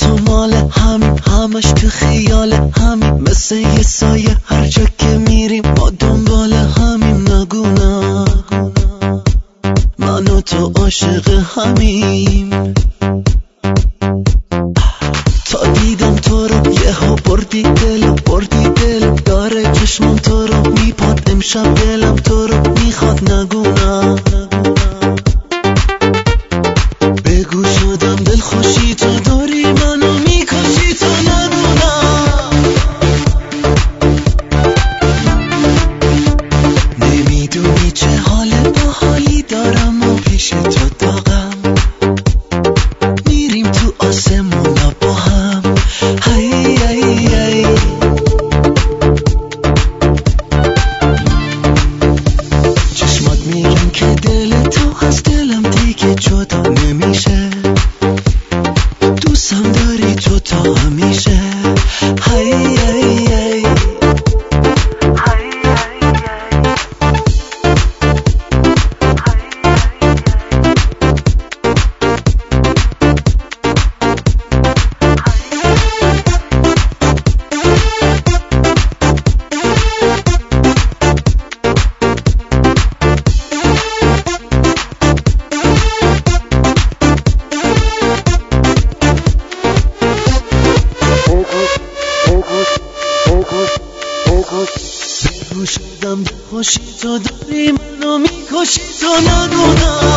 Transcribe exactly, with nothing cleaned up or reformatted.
تو مال همین، همش تو خیال همین، مثل یه سایه هر جا که میریم ما دنبال همین. نگونا من و تو عاشق همیم. تا دیدم تو رو یهو بردی دل، بردی دل، داره چشمم تو رو میپاد، امشب دلم تو رو میخواد. نگونا بگو شدم دل خوشی تو داری منو میکشی. تو نگونا نمیدونی چه حال باحالی دارم و پیش تو داغم، میریم تو آسمونا با هم. هی هی هی چشمات میگن که دل تو از دلم دیگه جدا نمیشه، دوستم داری تو تا همیشه. هی هی هی بگو شدم خوشی تو داری منو میکشی. تو نگونا